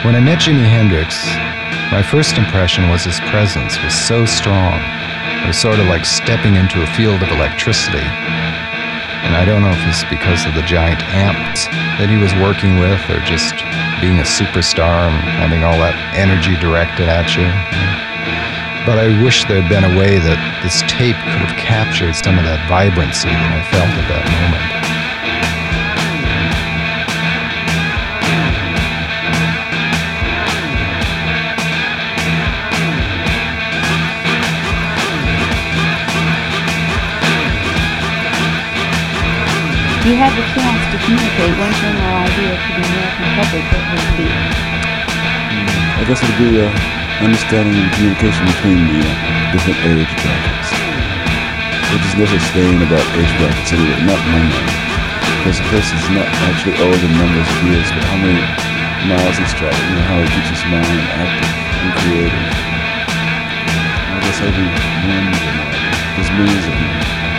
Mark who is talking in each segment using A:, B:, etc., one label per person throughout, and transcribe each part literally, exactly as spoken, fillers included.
A: When I met Jimi Hendrix, my first impression was his presence was so strong. It was sort of like stepping into a field of electricity. And I don't know if it's because of the giant amps that he was working with or just being a superstar and having all that energy directed at you. But I wish there had been a way that this tape could have captured some of that vibrancy that I felt at that moment.
B: If you had the chance to communicate one general idea to the American public, what would it be?
C: I guess it would be uh, understanding and communication between the uh, different age brackets. There's no such thing about age brackets anyway, not number. Because a person's not actually old in numbers of years, but how many miles he's traveled, you know, how he keeps his mind active and creative. I guess every one, you know, there's millions of them.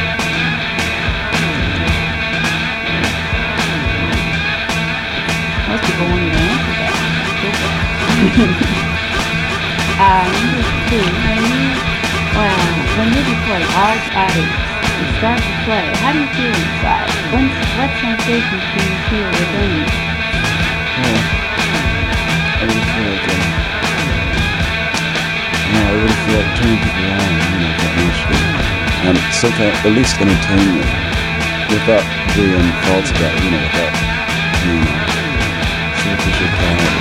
B: Most people won't even answer that. uh, number two, when you, well, when you play large audience, you start to play, how do you feel inside? When, what sensations do you feel within you?
C: Oh, I really feel like, uh, no, I really feel like turning people on, you know, financially. And sometimes, at least entertainment, without being false about it, you know, without being, uh, superficial kind of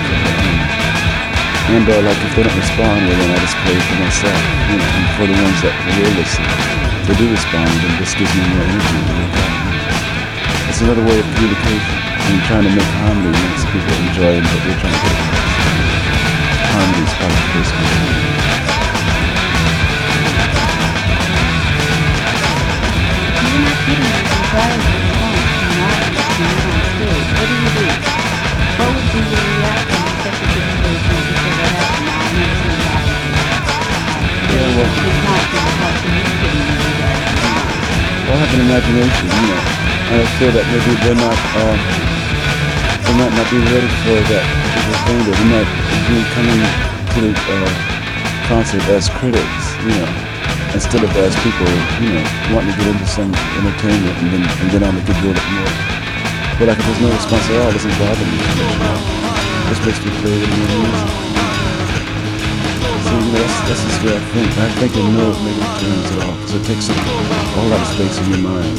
C: and uh, like if they don't respond, well then I just play for myself, you know, and for the ones that will listen. If they do respond, then this gives me more energy. It's another way of communication and trying to make harmony makes people enjoy what we're trying to do. Harmony is part of the first community.
B: You're not getting the desired response from an audience when you're on stage. What do you do? What would be your reaction to such a situation if you said what happened now? I never seen that.
C: Yeah, well,
B: it's not going to help communicating with you guys.
C: Well, I have an imagination, you know, and I feel that maybe they're not, um, they might not be ready for that particular thing, but they might be coming to the uh, concert as critics, you know, instead of as people, you know, wanting to get into some entertainment and then and then on they could build up more. But like if there's no response at all, it doesn't bother me. It just makes me play with more music. So, you know, that's, that's just where I think. I think in no negative terms at all, because it takes a whole lot of space in your mind.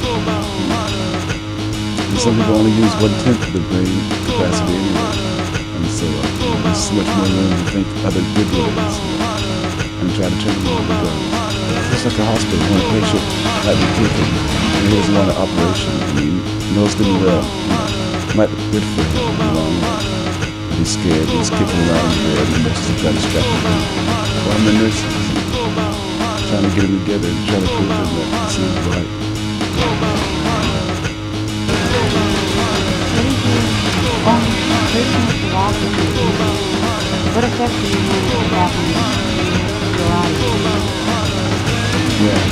C: And some people only use one-tenth of the brain capacity anyway. And so uh, you know, there's so much more room to think other good ways, you know, and try to turn them over to just like a hospital, when a patient might be taken and he doesn't want an operation, I mean, knows them well, you know, might be good for him in the long run. But he's scared, he's kicking around the bed, and the nurses are trying to strap him in. Well, I'm the nurses, trying to get him together and trying to prove to him that this is right.
B: Personal philosophy, what effect do you want to have on your audience?
C: Yeah.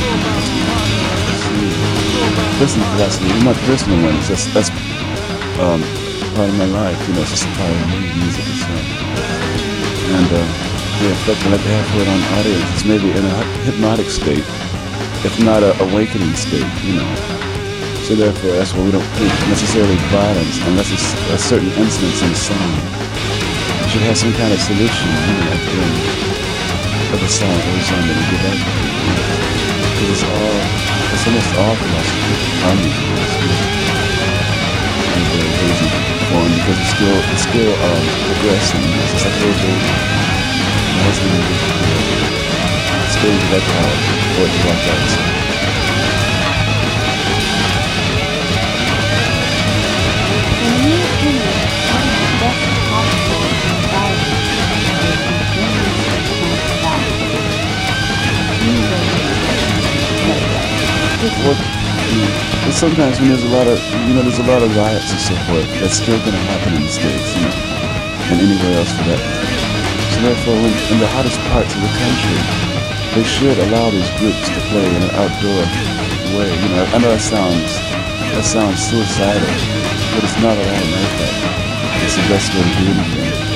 C: Personal philosophy, my personal ones, that's, that's um, part of my life, you know, it's just a part of me, music itself. And uh, the effect that they have for it on audience is maybe in a hypnotic state, if not an awakening state, you know. So therefore, that's why we don't preach necessarily violence unless it's a certain incidence in the song. You should have some kind of solution, you know, at the end of the song, every song that we give out. Because it's all, it's almost all philosophy, harmony philosophy. And very hazy form, because it's still, it's still um, progressing. It's just like a little baby. It has to be still erectile for it to watch out. So. Well, but sometimes when there's a lot of, you know, there's a lot of riots and so forth, that's still going to happen in the States, you know, and anywhere else for that. So therefore, when, in the hottest parts of the country, they should allow these groups to play in an outdoor way. You know, I know that sounds, that sounds suicidal, but it's not at all like that. It's the best way to do anything.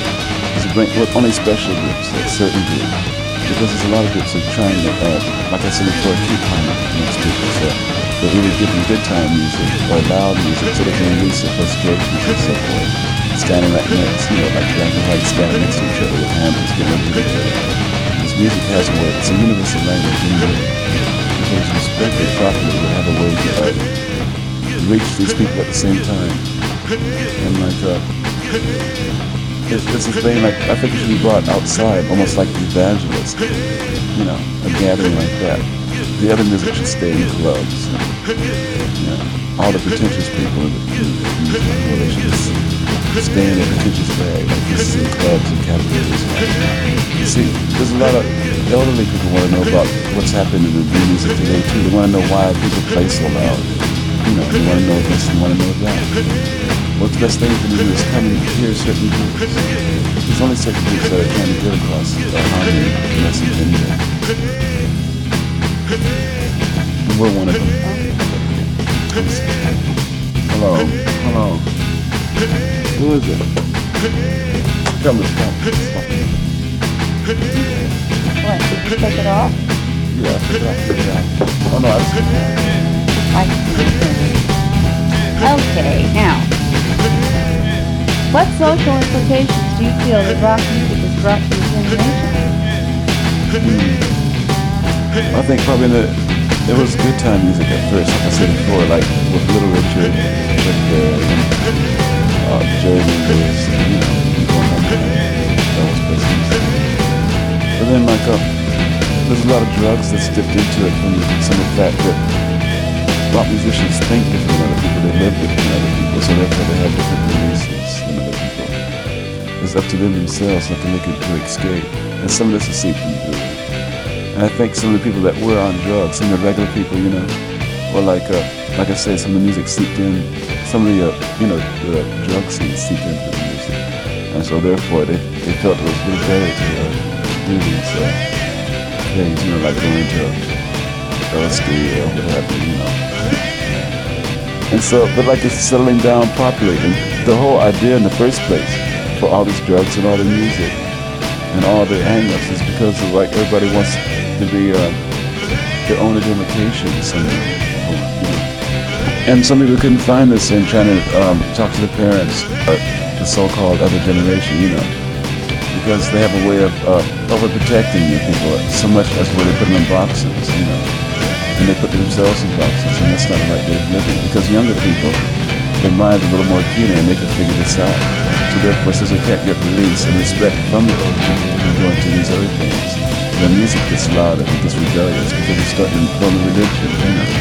C: bring, well, only special groups, like certain groups. Because there's a lot of groups that are trying to, uh, like I said before, keep harmony amongst people. So they're either giving good time music or loud music so they can release their frustrations and so forth. Standing right next, you know, like black and white standing next to each other with hammers getting into each other. This music has a way, it's a universal language anyway. If it was respected properly, it would have a way to uh, reach these people at the same time. And like, uh, it, it's a thing, like, I think it should be brought outside, almost like the evangelist, you know, a gathering like that. The other music should stay in clubs. You know, all the pretentious people in the music, well, they should just stay in a pretentious bag, like this is in clubs and cafeterias. You see, there's a lot of elderly people want to know about what's happening in the music today too. They want to know why people play so loud. You know, they want to know this and want to know that. What's the best thing for them is coming to hear certain groups. There's only certain groups that are trying to get across the harmony message anyway. And we're one of them. Hello, hello. Who is it? Tell me, stop.
B: What, did you take it off?
C: Yeah, I took it off. Yeah. Oh no, I was
B: I see. Okay, now, what social implications do you feel that rock music has brought to your generation?
C: I think probably the, it was good time music at first, like I said before, like with Little Richard, with the, uh, Jerry Lewis, you know, going on to those business. But then like, uh, there's a lot of drugs that's dipped into it from some of the fact that rock musicians think different than other people, they live different than other people, so therefore they have different releases than other people. It's up to them themselves not to make it to escape. And some of this is seeping through. And I think some of the people that were on drugs, some of the regular people, you know, or like, uh, like I said, some of the music seeped in, some of the, uh, you know, the drug scene seeped into the music. And so therefore they, they felt it was really better to uh, do these uh, things, you know, like going to L S D or whatever, you know. And so, but like it's settling down properly. And the whole idea in the first place for all these drugs and all the music and all the hang-ups is because of like everybody wants to be uh, their own identification somehow. You know? And some people couldn't find this in trying to um, talk to the parents, or the so-called other generation, you know, because they have a way of uh, overprotecting the people so much as where they put them in boxes, you know. And they put themselves in boxes, and that's not the right way of living. Because younger people, their mind's a little more keen and they can figure this out. So therefore, since they can't get release and respect from the old people, they're going to these other things. The music gets louder, it gets rebellious, because it's starting to form a religion, you know.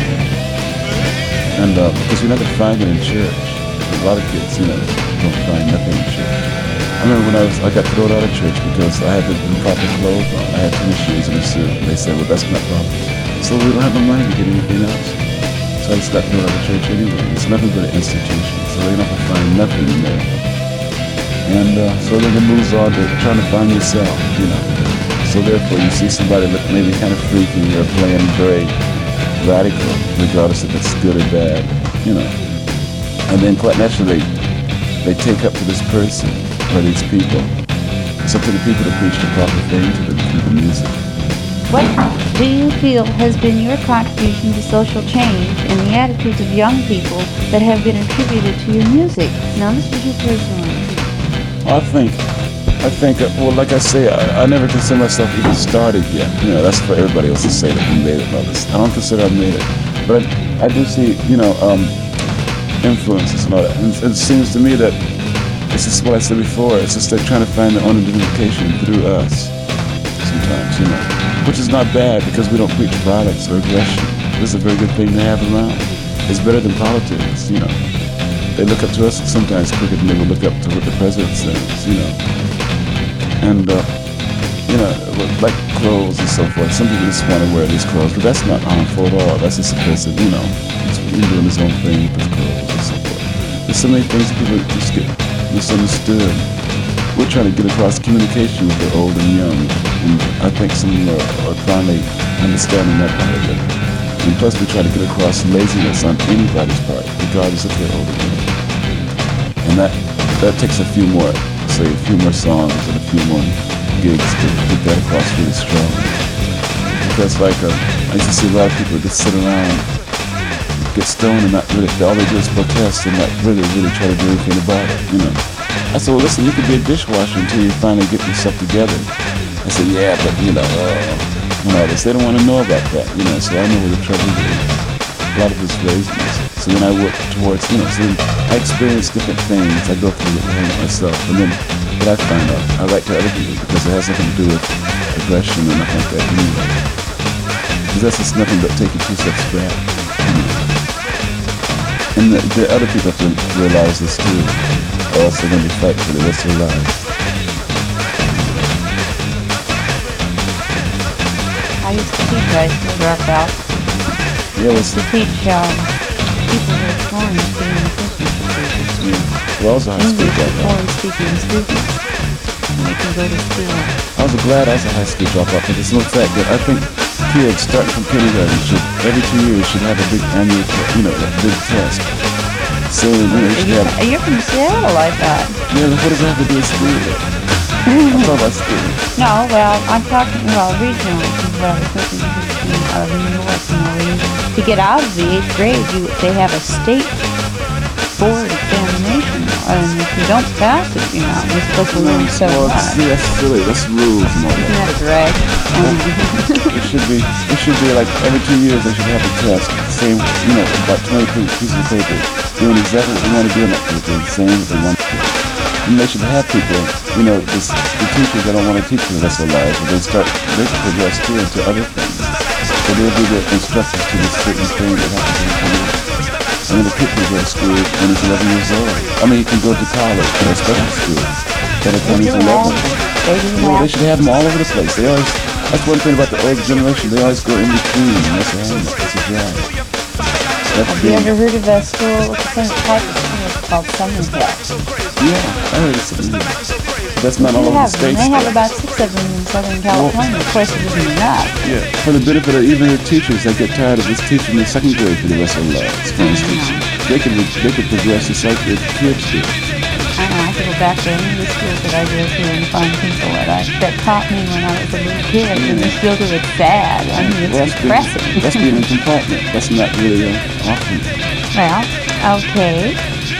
C: And uh, because you're not going to find it in church. A lot of kids, you know, don't find nothing in church. I remember when I was, I got thrown out of church because I had the improper clothes on. I had tennis shoes and a suit. And they said, well, that's not proper. So we don't have no money to get anything else. So I just got thrown out of church anyway. It's nothing but an institution. So they're not gonna find nothing in there. And uh, so then it moves on to trying to find yourself, you know. So therefore you see somebody look maybe kind of freaky or playing very radical, regardless if it's good or bad, you know. And then quite naturally, they take up to this person or these people. It's up to the people to preach the proper thing to them through the music.
B: What do you feel has been your contribution to social change in the attitudes of young people that have been attributed to your music? Now, this is your personal one.
C: I think, I think, uh, well, like I say, I, I never consider myself even started yet. You know, that's for everybody else to say that we made it and all this. I don't consider I made it. But I, I do see, you know, um, influences and all that. And it seems to me that it's just what I said before. It's just they're trying to find their own identification through us sometimes, you know. Which is not bad because we don't preach violence or aggression. This is a very good thing to have around. It's better than politics, you know. They look up to us sometimes quicker than they will look up to what the president says, you know. And, uh, you know, like clothes and so forth. Some people just want to wear these clothes, but that's not harmful at all. That's just a person, you know, he's doing his own thing with his clothes and so forth. There's so many things that people just get misunderstood. We're trying to get across communication with the old and young, and I think some are, are finally understanding that part of it. And plus we try to get across laziness on anybody's part, regardless if they're old or young. And that, that takes a few more say, a few more songs and a few more gigs to get that across really strong. Because like uh, I used to see a lot of people just sit around, get stoned and not really, all they do is protest and not really, really try to do anything about it, you know. I said, well, listen, you could be a dishwasher until you finally get yourself together. I said, yeah, but you know, uh, and all this, they don't want to know about that, you know, so I know where the trouble is. A lot of it's laziness. So then I work towards, you know, so then I experience different things. I go through the thing myself. And then what I find out, I write to other people because it has nothing to do with aggression or nothing like that anyway. Because that's just nothing but taking two steps back. You know. And the, the other people have to realize this too, or else they're going to be fighting for the rest of their lives.
B: I used to teach, I used to drop out.
C: Yeah,
B: I
C: it's
B: used to teach um, people who are foreign speaking Christian
C: yeah. Well, I was a high school
B: English for
C: dropout.
B: foreign speaking students. And they can go to school.
C: I was glad I was a high school dropout because it's not that good. I think kids starting from kindergarten should, every two years, should have a big annual, you know, a big test. So, you know, you should have,
B: You're from Seattle, I thought.
C: yeah, what does it have to do with school? I'm talking about school.
B: No, well, I'm talking, well, regionally is what I was thinking of New York. You know, you, to get out of the eighth grade, you, they have a state board examination. And if you don't pass it, you know, you're supposed to learn so
C: Well,
B: much.
C: see, that's silly. That's rules and all
B: Isn't
C: that.
B: that a drag? Um,
C: It should be, it should be like every two years they should have a test. Same, you know, about twenty pieces of paper. Doing exactly what they want to do in that paper, saying what they want to do. And they should have people, you know, this, the teachers that don't want to teach for the rest of their lives, but they start, they can progress too into other things. So they'll be the instructors to this certain thing that happens in the community. And then the kid can go to school when he's eleven years old. I mean, he can go to college or a special school. By the time
B: They
C: he's
B: do have,
C: eleven.
B: they do
C: Well, they
B: have,
C: should have them all over the place. They always, that's one thing about the old generation. They always go in between. And that's a hand, that's a drag. That's
B: have you
C: the,
B: ever heard of a school, it's a type of school called Summer Hill?
C: yeah, I heard it's something. That's not all
B: They
C: over the
B: have,
C: states.
B: they have
C: though.
B: about six of them in Southern California. Of course, it isn't enough.
C: Yeah, for the benefit of even the teachers that get tired of just teaching the second grade for the rest of their lives, for instance. They could, they could progress just like the kids do.
B: I know, I could go back to any of the schools that I go to and find people that I, that taught me when I was a little kid, and they still do it sad. I mean, it's
C: Well, that's
B: depressing.
C: being, that's being in compartment. That's not really uh, often.
B: Well, okay.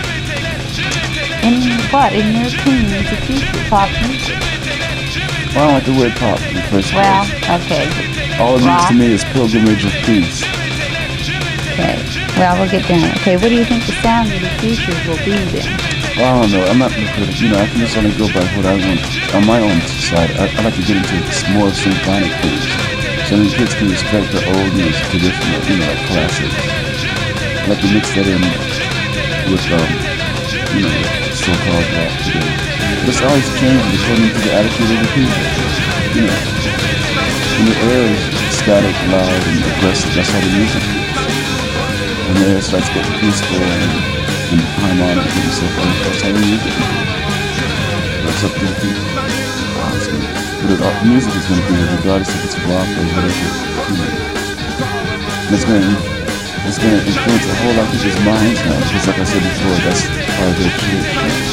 B: In what, in your opinion, is the future of pop music?
C: Well, I don't like the word pop in the first
B: Well,
C: place.
B: okay.
C: All it means
B: rock.
C: to me is pilgrimage of peace.
B: Okay. Well, we'll get down. Okay, what do you think the sound of the future will be then?
C: Well, I don't know. I'm not looking, you know, I can just only go by what I want on my own side. I, I like to get into more symphonic things. So then kids can respect the old music, traditional, you know, like classics. I like to mix that in with, um, you know, so-called rock today. But it's always changing according to the attitude of the people. You know, when the air is static, loud, and aggressive, that's how the music is. When the air starts getting peaceful and, and harmonic and so forth, that's how the music is. That's up to the people. It's gonna, but it, all, music is going to be regardless if it's rock or whatever, you know. And it's going to it's going to influence a whole lot of people's minds now, because like I said before, that's part of their church.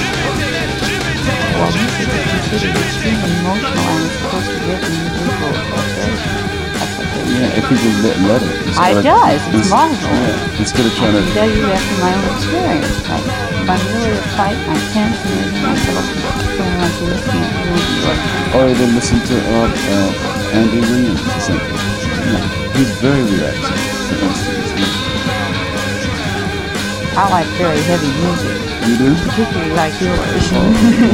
B: Well, music is considered extremely emotional and it's supposed to give individual frustration. That's what they
C: Yeah, if people let, let it.
B: It
C: instead of-
B: does. It's
C: ins-
B: marvelous.
C: Yeah, instead of
B: I
C: trying
B: can
C: to,
B: tell you that from my own experience. Like, if I'm really uptight, I'm tense, and everything, I feel like feeling like you're listening to me.
C: or even listen to uh, uh, Andy Williams or something. Yeah, he's very relaxing, for instance.
B: I like very heavy music,
C: You do?
B: particularly like yours.
C: Oh,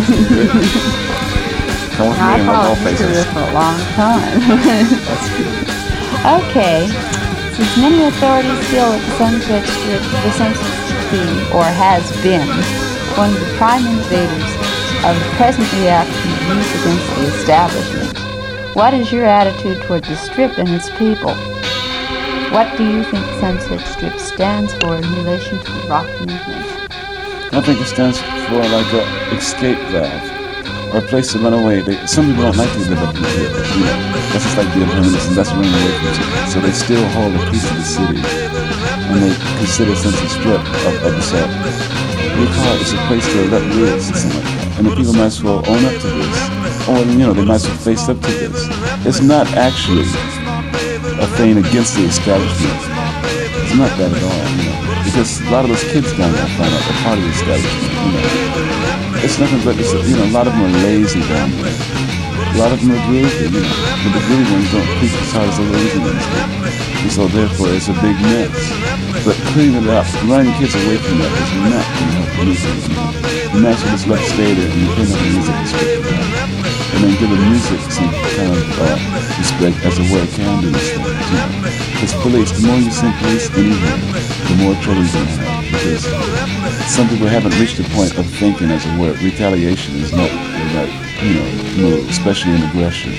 C: Come with me
B: I
C: and we'll all
B: followed
C: face
B: you
C: it.
B: for a long time.
C: That's good.
B: Okay. Since many authorities feel that the Sunset Strip, the Sunset Strip, or has been, one of the prime innovators of the present reaction of youth against the establishment, what is your attitude toward the Strip and its people? What do you think Sunset Strip stands for in relation to the rock movement?
C: I think it stands for like a escape valve, or a place to run away. They, some people don't like to live up in the hill, you know. That's just like being homeless, and that's running away from it. So they still hold a piece of the city, and they consider Sunset Strip of, of the South. We call it, it's a place to let loose, or something like that. And the people might as well own up to this. Or, you know, they might as well face up to this. It's not actually a thing against the establishment. It's not that at all, you know. Because a lot of those kids down there find out they're part of the establishment, you know. It's nothing but, it's, you know, a lot of them are lazy down there. A lot of them are groovy, you know. But the groovy ones don't preach as hard as the lazy ones do. And so therefore it's a big mess. But cleaning it up, running kids away from that is not going to help anything. You might as well just let it stay there and you clean up the music and strip it out. And then give the music some kind of uh, respect as a way it can do these things, you know. Because police, the more you send police anywhere, the more trouble you're going to have. Because some people haven't reached the point of thinking as a word. Retaliation is not the right, you know, move, especially in aggression.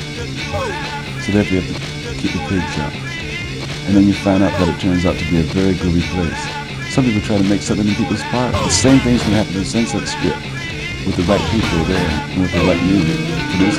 C: So therefore you have to keep the pigs out. And then you find out that it turns out to be a very groovy place. Some people try to make something in people's park. The same thing's going to happen in Sunset Strip with the right people there and with the right music produced.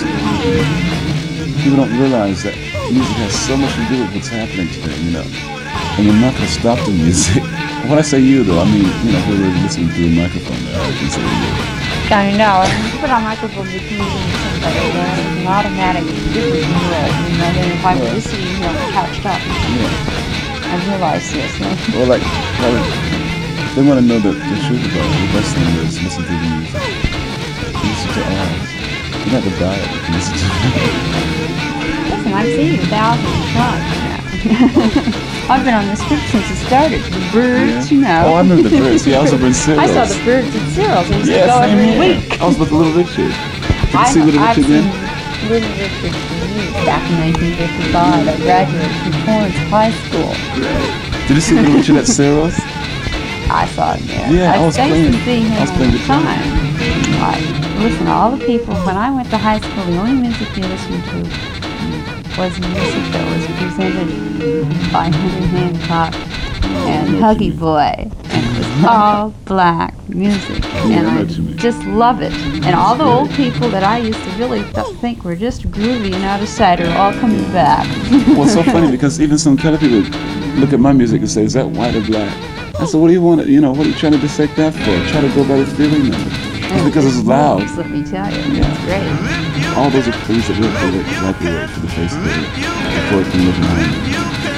C: People don't realize that music has so much to do with what's happening today, you know. And you're not going to stop the music. When I say you, though, I mean, you know, whoever is listening through a microphone there, I can say you.
B: I know. You put a microphone between you and somebody, there's an automatic difference in the world. You know, then if I were just sitting here on the couch talking to you, I realize this. No?
C: Well, like, well, if they want to know the, the truth about it, the best thing is listen to the music. Listen to ours. You don't have to buy it, you can listen to it.
B: Listen, I've seen you thousands of times now. I've been on the strip since it started. The Birds,
C: Yeah.
B: you know.
C: Oh, I remember the Birds. Yeah, I was over in Cyril's.
B: I saw the Birds at Cyril's. I used
C: Yeah,
B: to go
C: same
B: every
C: here.
B: week.
C: I was with Little Richard. Did you
B: I,
C: see Little
B: I've
C: Richard
B: seen
C: then?
B: Little Richard for years. Back in nineteen fifty-five, I graduated from Torrance High School.
C: Did you see Little Richard at Cyril's?
B: I saw him there.
C: Yeah, I was
B: I
C: playing-
B: used to see him
C: I was
B: all
C: playing
B: the
C: guitar.
B: time. I, listen, all the people, when I went to high school, the only music you listened to was music that was presented by Henry Hancock and Huggy Boy. And it was all black music.
C: Yeah,
B: and
C: I know
B: I
C: what you mean.
B: just love it. And all the old people that I used to really th- think were just groovy and out of sight are all coming back.
C: Well, it's so funny because even some color people look at my music and say, is that white or black? I said, what do you want to, you know, what are you trying to dissect that for? Try to go by the feeling of it. It's because it's loud.
B: Let me tell you,
C: Yeah.
B: it's great.
C: All those are things that we have to look like we were for the face of it before it can live behind it.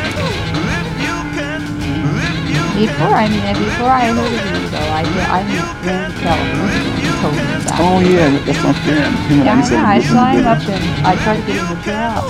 B: Before I mean, before I heard of you, though, I I met Randy California and told him about it.
C: Oh, yeah, that's my friend. Him and
B: Yeah,
C: I used to
B: yeah,
C: have
B: I
C: a
B: saw him
C: dinner.
B: up and I tried to get him a job.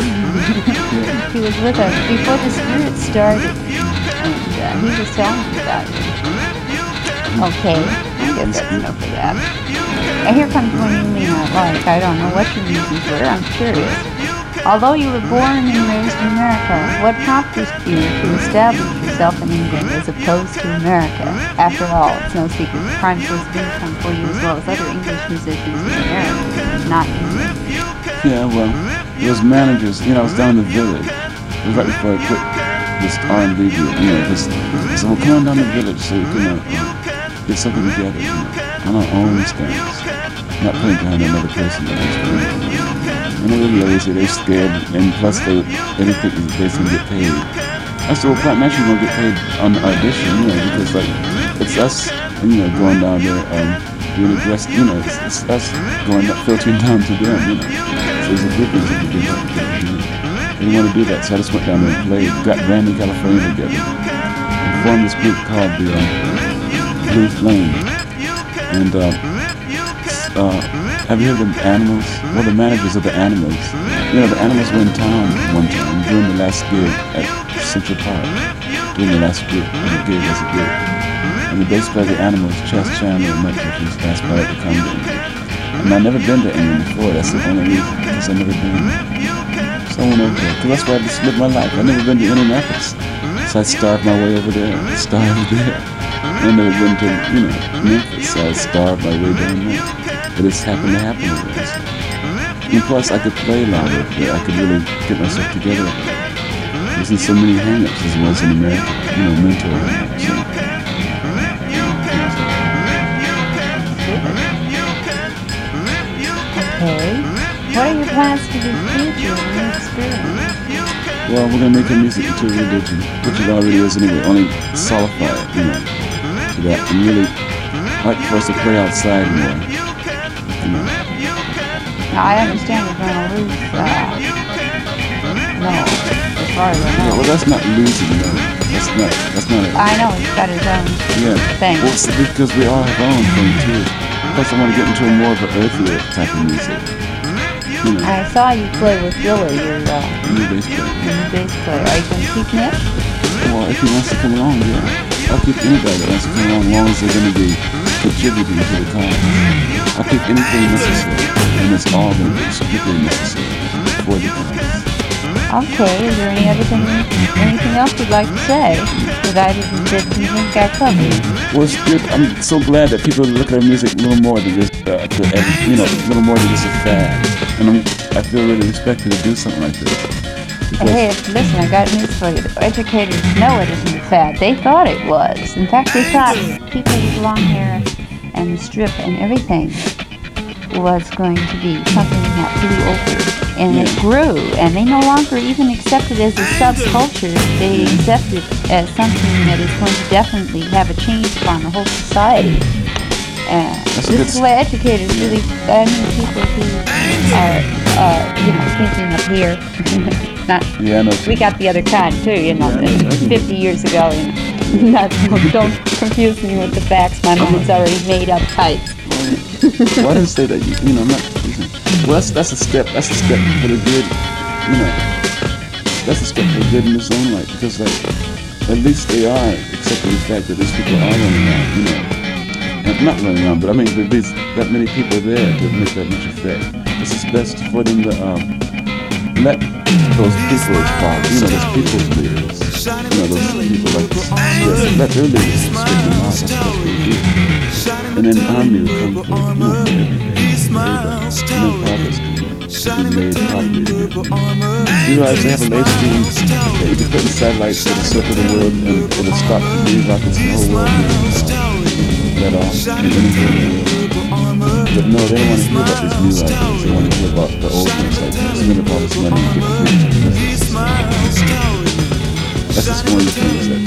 B: He was with us before the Spirit started, and uh, he was telling me about it. Okay, I guess that's enough of that. And here comes one you may not like. I don't know what your reasons were. I'm curious. Although you were born and raised in America, what prompted you to establish yourself in England as opposed to America? After all, it's no secret the prime source of income for you as well as other English musicians in America is not England.
C: Yeah, well, those managers, you know, I was down in the village. It was right before I quit this R and B deal, you know, just, so we'll come on down to the village so we can uh, get something together, you know, on our own stance. Not putting behind another person that is doing it. And they were lazy, they're scared, and plus they, they didn't think that they're going to get paid. I said, well, Platinum actually going to get paid on the audition, you know, because, like, it's us, you know, going down there, um, doing a dress, you know, it's, it's us going, filtering down to them, you know. So there's a difference if you do that, you know. They didn't want to do that, so I just went down there and played, got Randy California together, and formed this group called the uh, Blue Flame. And, uh, uh, have you heard of the Animals? Well, the managers of the Animals. You know, the Animals were in town one time during the last gig at Central Park. During the last gig, the gig as a gig. And the bass player of the Animals, Chess Chandler and Mike Richards, asked me to come to England. And I've never been to England before. That's the only reason, because I've never been. So I went over there, because that's where I just lived my life. I've never been to Indianapolis. So I starved my way over there, starved there. And I've never been to, you know, Memphis, so I starved my way down there. But it's happened to happen over there. So. And plus, I could play louder up there. I could really get myself together. There wasn't so many hang-ups as there was in America, you know, mental hang-ups. So.
B: Okay. What are your plans for the future and your experience?
C: Well, we're going to make our music into a religion, which it already is anyway, only solidify it, you know, to that. And really, I'd like for us to play outside more. You know.
B: Now, I understand you're going to lose, uh, no, as far as I
C: Yeah,
B: know.
C: well, that's not losing, no. That's not, that's not it.
B: I know he's got his own
C: Yeah.
B: thing.
C: Well, it's because we all have our own thing, too. Plus, I want to get into a more of an earthier type of music. You know,
B: I saw you play with Billy, your uh,
C: new bass player.
B: new bass player. Are you going to keep Nick?
C: Well, if he wants to come along, yeah. I'll keep anybody that wants to come along, as long as they're going to be contributing to the cause. I'll keep anything necessary, and it's all going to be strictly necessary for the cause.
B: Okay, is there any other thing, anything else you'd like to say that I didn't, that you think I covered?
C: Well, it's good. I'm so glad that people look at our music a little more than just, uh, to every, you know, a little more than just a fad. And I'm, I feel really respected to do something like this. Because
B: Hey, listen, I got news for you. The educators know it isn't a fad. They thought it was. In fact, they thought people with long hair and the strip and everything was going to be something that blew over. And it
C: Yeah.
B: grew. And they no longer even accept it as a subculture. They accept it as something that is going to definitely have a change upon the whole society. Uh,
C: That's a
B: this
C: good
B: is what educators really, I mean, people who are, uh, you know, thinking up here. Not,
C: yeah, I know.
B: we got the other kind too, you know,
C: Yeah, I know.
B: fifty years ago. You know. Not, don't confuse me with the facts. My mind's already made up tight.
C: Well, I didn't say that. You, you know, I'm not. Well, that's that's a step. That's a step for the good. You know, that's a step for the good in its own right, because like at least they are accepting the fact that these people are running around. You know, and not running around, but I mean, at least that many people there that make that much effect. This is best for them to um, let those people follow. You know, those people's leaders. You know, those people like stress, let their leaders strip them out. That's what they do. And then harmony will come for, you know, for everything. And then progress can be made properly. You guys have a laser beam that you can put in satellites that will circle the world and it'll stop the new rockets in the whole world being let off and anything in the world. But no, they don't want to hear about these new ideas. They want to hear about the old ones, like spend up all this money and get the future. That's just one of the things that.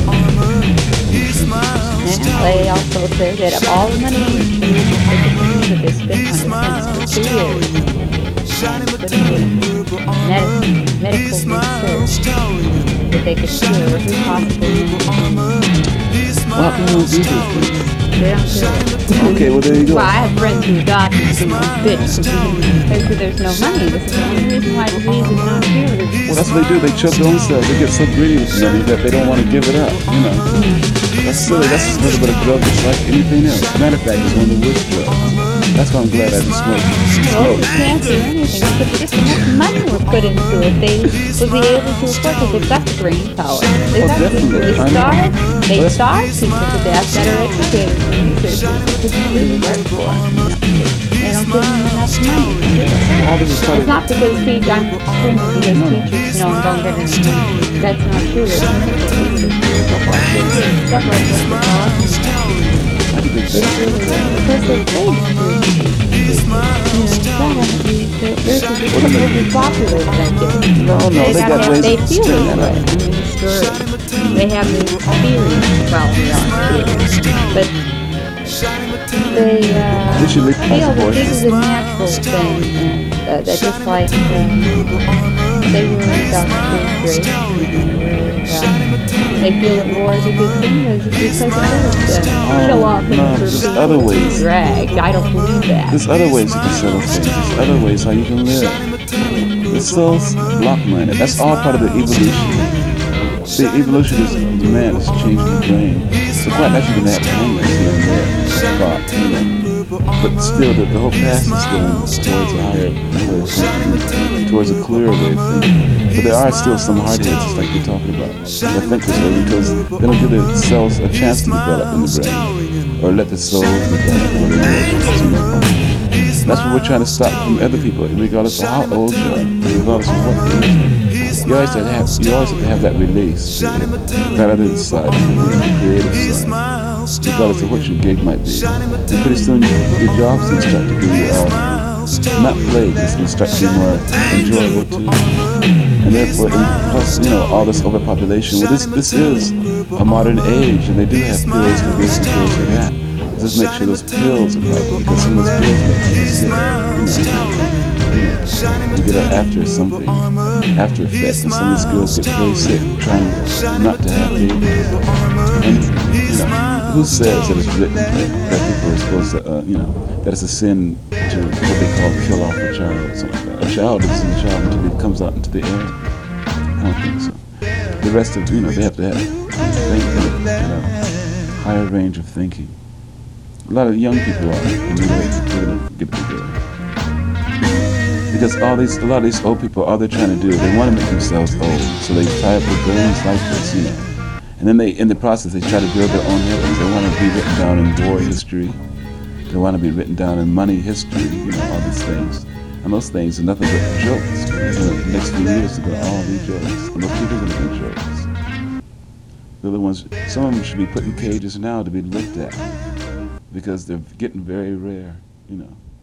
B: And they also say that of all the money that they spent on defense for two years, putting in medicine, medical research, that they could cure every possible illness.
C: Well, how can you do this?
B: They don't do it.
C: Okay, well there you go.
B: Well, I have friends who are doctors who are bitch. Because there's no money. This is the only reason why disease is not cured.
C: Well, that's what they do. They choke their own selves. They get so greedy with money that they don't want to give it up. You know, that's silly. That's just a little bit of drug, just like anything else. Matter of fact, it's one of the worst drugs. That's why I'm glad I didn't smoke.
B: Well, you can't do anything. But if enough money were put into it, they would be able to afford it. They've got the brain power. They've
C: Oh,
B: got people. They
C: definitely. I know.
B: starve. They
C: Well,
B: starve people to death that are educated and researchers because they really work for it. They don't give them enough money.
C: All this is part
B: It's
C: of
B: not because teachers, I'm saying because teachers, you know, don't get any money. That's not true. There's some people who do stuff like this. Stuff like this.
C: I think that's
B: Because they're paid to do it. You know, it's not going to be, there's a people who will be popular with that gift.
C: No, no, they
B: gotta
C: got
B: have-
C: ways
B: They
C: of
B: feel
C: stirring
B: it.
C: that up.
B: I mean, the story. They have the experience. Well, they are experience. But they uh,
C: They should leave
B: feel that
C: possible.
B: this is a natural thing, and uh, that just like um, they worry about the great, they feel that war is a good thing because because it is uh, show off
C: no,
B: and
C: there's
B: for
C: other
B: people
C: ways.
B: to drag. I don't believe that.
C: There's other ways you can settle things. There's other ways how you can live. The soul's block-minded. That's all part of the evolution. The evolution is the man has changed the brain. So quite naturally going to have hangers here and there, spot, you know. But still, the, the whole path is still towards a higher, higher thinking, towards a clearer way of thinking. But there are still some hard heads, just like you're talking about, that think this way because they don't give the cells a chance to develop in the brain, or let the souls develop when they work. That's what we're trying to stop from other people, regardless of how old you are, regardless of what age. You always have to have, you always have to have that release, that other side, the creative side, regardless of what your gig might be. And pretty soon your job's going to start to be uh, not played, it's going to start to be more enjoyable too. And therefore, and plus, you know, all this overpopulation. Well, this this is a modern age, and they do have pills for this and pills for that. It's just make sure those pills are right, because some of those pills make you sick. You know, you, know, you get an after something, after effect, and some of these girls get very sick trying not to have babies. And you know, who says that it's written that people are supposed to, uh, you know, that it's a sin to what they call kill off a child or something like that. A child isn't a child until it comes out into the air. I don't think so. The rest of, you know, they have to have think, you know, higher range of thinking. A lot of young people are, and they're going to get together. Because all these, a lot of these old people, all they're trying to do, they want to make themselves old, so they tie up their brains like this, you know. And then they, in the process, they try to build their own heavens. They want to be written down in war history. They want to be written down in money history, you know, all these things. And those things are nothing but jokes. You know, the next few years, they're going to all be jokes. And those people are going to be jokes. They're the ones, some of them should be put in cages now to be looked at, because they're getting very rare, you know.